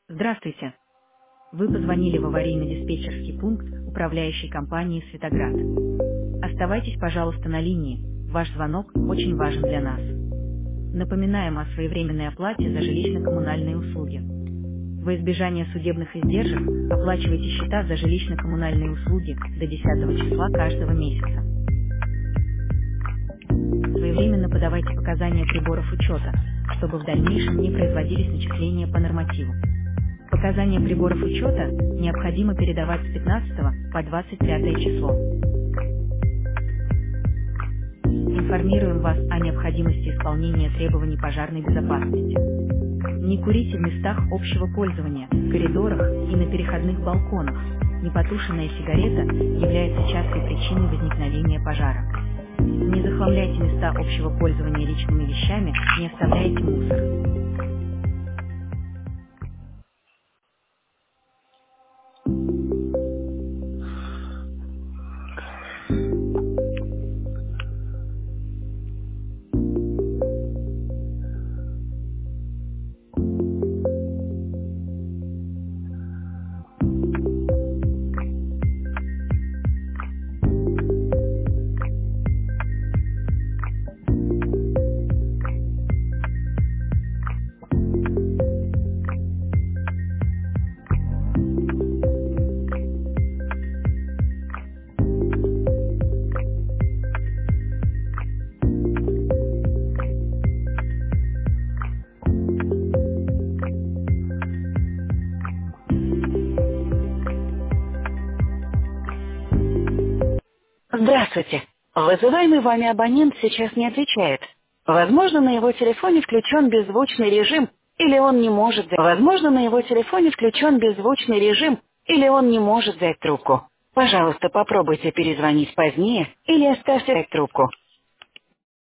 Здравствуйте. Вы позвонили в аварийно-диспетчерский пункт управляющей компании «Светоград». Оставайтесь, пожалуйста, на линии. Ваш звонок очень важен для нас. Напоминаем о своевременной оплате за жилищно-коммунальные услуги. Во избежание судебных издержек оплачивайте счета за жилищно-коммунальные услуги до 10 числа каждого месяца. Своевременно подавайте показания приборов учета, чтобы в дальнейшем не производились начисления по нормативу. Показания приборов учета необходимо передавать с 15 по 25 число. Информируем вас о необходимости исполнения требований пожарной безопасности. Не курите в местах общего пользования, коридорах и на переходных балконах. Непотушенная сигарета является частой причиной возникновения пожара. Не захламляйте места общего пользования личными вещами, не оставляйте мусор. Здравствуйте. Вызываемый вами абонент сейчас не отвечает. Возможно, на его телефоне включен беззвучный режим, или он не может взять трубку. Пожалуйста, попробуйте перезвонить позднее или оставьте трубку.